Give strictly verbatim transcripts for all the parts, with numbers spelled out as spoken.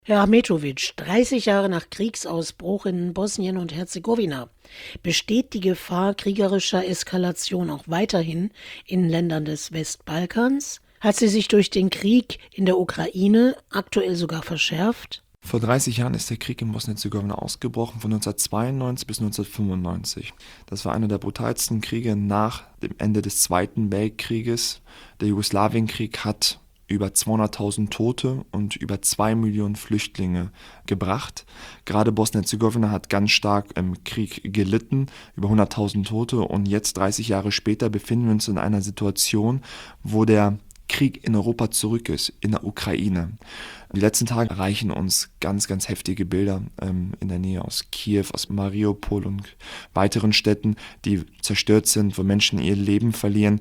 Herr Ahmetovic, dreißig Jahre nach Kriegsausbruch in Bosnien und Herzegowina. Besteht die Gefahr kriegerischer Eskalation auch weiterhin in Ländern des Westbalkans? Hat sie sich durch den Krieg in der Ukraine aktuell sogar verschärft? Vor dreißig Jahren ist der Krieg in Bosnien-Herzegowina ausgebrochen, von neunzehnhundertzweiundneunzig bis neunzehnhundertfünfundneunzig. Das war einer der brutalsten Kriege nach dem Ende des Zweiten Weltkrieges. Der Jugoslawienkrieg hat über zweihunderttausend Tote und über zwei Millionen Flüchtlinge gebracht. Gerade Bosnien-Herzegowina hat ganz stark im Krieg gelitten, über hunderttausend Tote. Und jetzt, dreißig Jahre später, befinden wir uns in einer Situation, wo der Krieg in Europa zurück ist, in der Ukraine. Die letzten Tage erreichen uns ganz, ganz heftige Bilder ähm, in der Nähe aus Kiew, aus Mariupol und weiteren Städten, die zerstört sind, wo Menschen ihr Leben verlieren.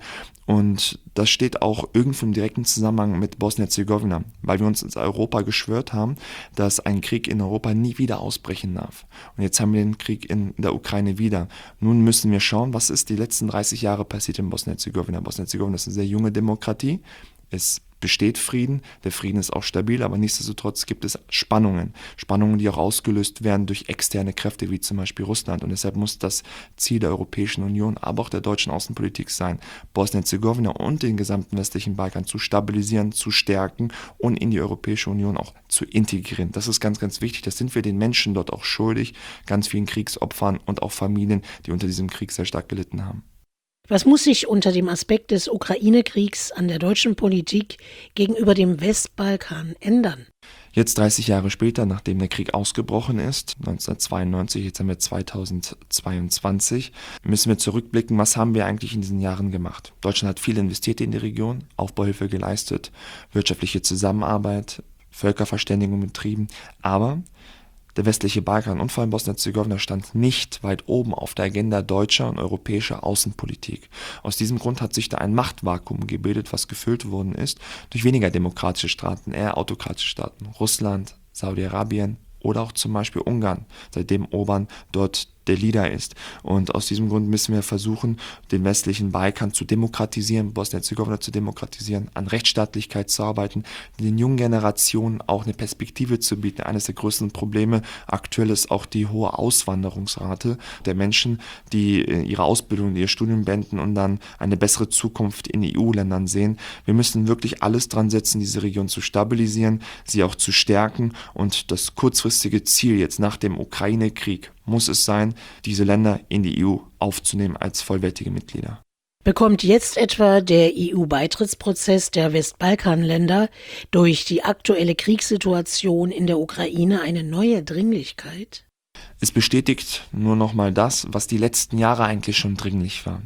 Und das steht auch irgendwo im direkten Zusammenhang mit Bosnien-Herzegowina, weil wir uns ins Europa geschwört haben, dass ein Krieg in Europa nie wieder ausbrechen darf. Und jetzt haben wir den Krieg in der Ukraine wieder. Nun müssen wir schauen, was ist die letzten dreißig Jahre passiert in Bosnien-Herzegowina. Bosnien-Herzegowina ist eine sehr junge Demokratie. Es besteht Frieden, der Frieden ist auch stabil, aber nichtsdestotrotz gibt es Spannungen. Spannungen, die auch ausgelöst werden durch externe Kräfte, wie zum Beispiel Russland. Und deshalb muss das Ziel der Europäischen Union, aber auch der deutschen Außenpolitik sein, Bosnien-Herzegowina und den gesamten westlichen Balkan zu stabilisieren, zu stärken und in die Europäische Union auch zu integrieren. Das ist ganz, ganz wichtig. Das sind wir den Menschen dort auch schuldig, ganz vielen Kriegsopfern und auch Familien, die unter diesem Krieg sehr stark gelitten haben. Was muss sich unter dem Aspekt des Ukraine-Kriegs an der deutschen Politik gegenüber dem Westbalkan ändern? Jetzt dreißig Jahre später, nachdem der Krieg ausgebrochen ist, neunzehnhundertzweiundneunzig, jetzt haben wir zweitausendzweiundzwanzig, müssen wir zurückblicken, was haben wir eigentlich in diesen Jahren gemacht. Deutschland hat viel investiert in die Region, Aufbauhilfe geleistet, wirtschaftliche Zusammenarbeit, Völkerverständigung betrieben, aber der westliche Balkan und vor allem Bosnien-Herzegowina stand nicht weit oben auf der Agenda deutscher und europäischer Außenpolitik. Aus diesem Grund hat sich da ein Machtvakuum gebildet, was gefüllt worden ist durch weniger demokratische Staaten, eher autokratische Staaten. Russland, Saudi-Arabien oder auch zum Beispiel Ungarn, seitdem Orbán dort der Leader ist. Und aus diesem Grund müssen wir versuchen, den westlichen Balkan zu demokratisieren, Bosnien-Herzegowina zu demokratisieren, an Rechtsstaatlichkeit zu arbeiten, den jungen Generationen auch eine Perspektive zu bieten. Eines der größten Probleme aktuell ist auch die hohe Auswanderungsrate der Menschen, die ihre Ausbildung, ihr Studium beenden und dann eine bessere Zukunft in E U-Ländern sehen. Wir müssen wirklich alles dran setzen, diese Region zu stabilisieren, sie auch zu stärken. Und das kurzfristige Ziel jetzt nach dem Ukraine-Krieg muss es sein, diese Länder in die E U aufzunehmen als vollwertige Mitglieder. Bekommt jetzt etwa der E U-Beitrittsprozess der Westbalkanländer durch die aktuelle Kriegssituation in der Ukraine eine neue Dringlichkeit? Es bestätigt nur noch mal das, was die letzten Jahre eigentlich schon dringlich war.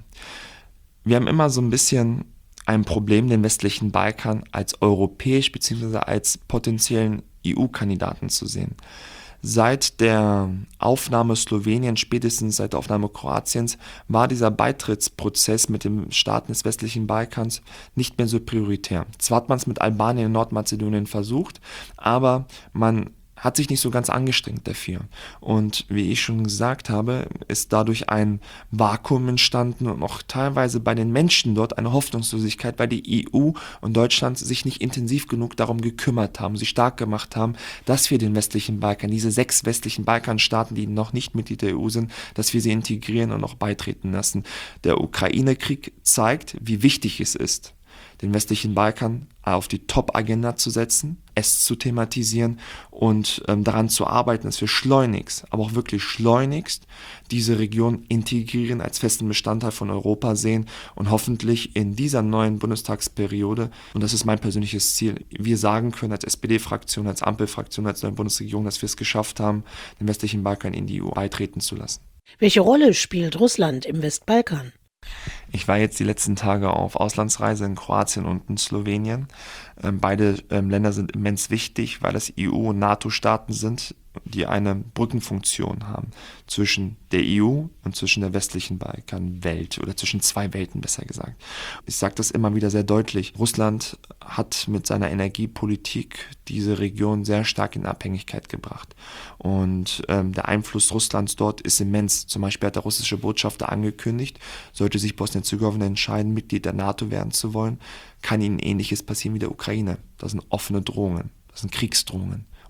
Wir haben immer so ein bisschen ein Problem, den westlichen Balkan als europäisch bzw. als potenziellen E U-Kandidaten zu sehen. Seit der Aufnahme Sloweniens, spätestens seit der Aufnahme Kroatiens, war dieser Beitrittsprozess mit den Staaten des westlichen Balkans nicht mehr so prioritär. Zwar hat man es mit Albanien und Nordmazedonien versucht, aber man hat sich nicht so ganz angestrengt dafür. Und wie ich schon gesagt habe, ist dadurch ein Vakuum entstanden und auch teilweise bei den Menschen dort eine Hoffnungslosigkeit, weil die E U und Deutschland sich nicht intensiv genug darum gekümmert haben, sich stark gemacht haben, dass wir den westlichen Balkan, diese sechs westlichen Balkanstaaten, die noch nicht Mitglied der E U sind, dass wir sie integrieren und auch beitreten lassen. Der Ukraine-Krieg zeigt, wie wichtig es ist, den westlichen Balkan auf die Top-Agenda zu setzen, es zu thematisieren und ähm, daran zu arbeiten, dass wir schleunigst, aber auch wirklich schleunigst diese Region integrieren, als festen Bestandteil von Europa sehen und hoffentlich in dieser neuen Bundestagsperiode, und das ist mein persönliches Ziel, wir sagen können als S P D-Fraktion, als Ampelfraktion, als neue Bundesregierung, dass wir es geschafft haben, den westlichen Balkan in die E U beitreten zu lassen. Welche Rolle spielt Russland im Westbalkan? Ich war jetzt die letzten Tage auf Auslandsreise in Kroatien und in Slowenien. Ähm, beide ähm, Länder sind immens wichtig, weil es E U- und NATO-Staaten sind, die eine Brückenfunktion haben zwischen der E U und zwischen der westlichen Balkanwelt oder zwischen zwei Welten, besser gesagt. Ich sage das immer wieder sehr deutlich. Russland hat mit seiner Energiepolitik diese Region sehr stark in Abhängigkeit gebracht. Und ähm, der Einfluss Russlands dort ist immens. Zum Beispiel hat der russische Botschafter angekündigt, sollte sich Bosnien-Herzegowina entscheiden, Mitglied der NATO werden zu wollen, kann ihnen Ähnliches passieren wie der Ukraine. Das sind offene Drohungen, das sind Kriegsdrohungen.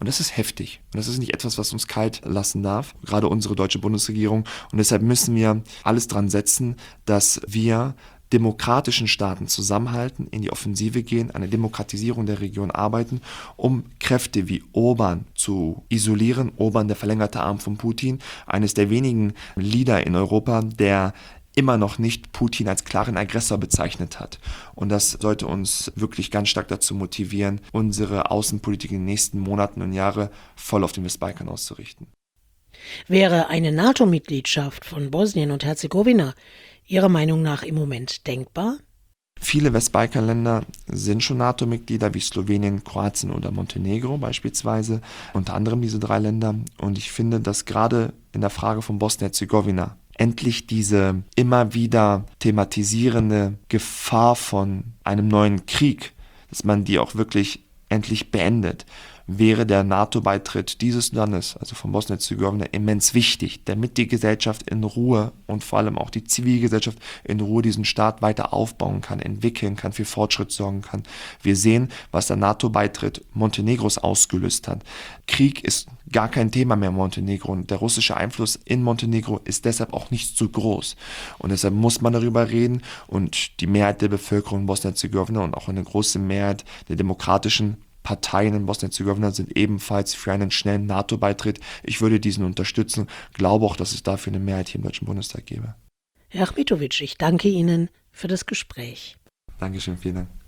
Und das ist heftig. Und das ist nicht etwas, was uns kalt lassen darf, gerade unsere deutsche Bundesregierung. Und deshalb müssen wir alles dran setzen, dass wir demokratischen Staaten zusammenhalten, in die Offensive gehen, eine Demokratisierung der Region arbeiten, um Kräfte wie Orban zu isolieren. Orban, der verlängerte Arm von Putin, eines der wenigen Leader in Europa, der immer noch nicht Putin als klaren Aggressor bezeichnet hat. Und das sollte uns wirklich ganz stark dazu motivieren, unsere Außenpolitik in den nächsten Monaten und Jahren voll auf den Westbalkan auszurichten. Wäre eine NATO-Mitgliedschaft von Bosnien und Herzegowina Ihrer Meinung nach im Moment denkbar? Viele Westbalkanländer sind schon NATO-Mitglieder, wie Slowenien, Kroatien oder Montenegro beispielsweise, unter anderem diese drei Länder. Und ich finde, dass gerade in der Frage von Bosnien-Herzegowina endlich diese immer wieder thematisierende Gefahr von einem neuen Krieg, dass man die auch wirklich endlich beendet, wäre der NATO-Beitritt dieses Landes, also von Bosnien-Herzegowina, immens wichtig, damit die Gesellschaft in Ruhe und vor allem auch die Zivilgesellschaft in Ruhe diesen Staat weiter aufbauen kann, entwickeln kann, für Fortschritt sorgen kann. Wir sehen, was der NATO-Beitritt Montenegros ausgelöst hat. Krieg ist gar kein Thema mehr in Montenegro und der russische Einfluss in Montenegro ist deshalb auch nicht so groß. Und deshalb muss man darüber reden und die Mehrheit der Bevölkerung in Bosnien-Herzegowina und auch eine große Mehrheit der demokratischen Parteien in Bosnien-Herzegowina sind ebenfalls für einen schnellen NATO-Beitritt. Ich würde diesen unterstützen, glaube auch, dass es dafür eine Mehrheit hier im Deutschen Bundestag gäbe. Herr Achmetović, ich danke Ihnen für das Gespräch. Dankeschön, vielen Dank.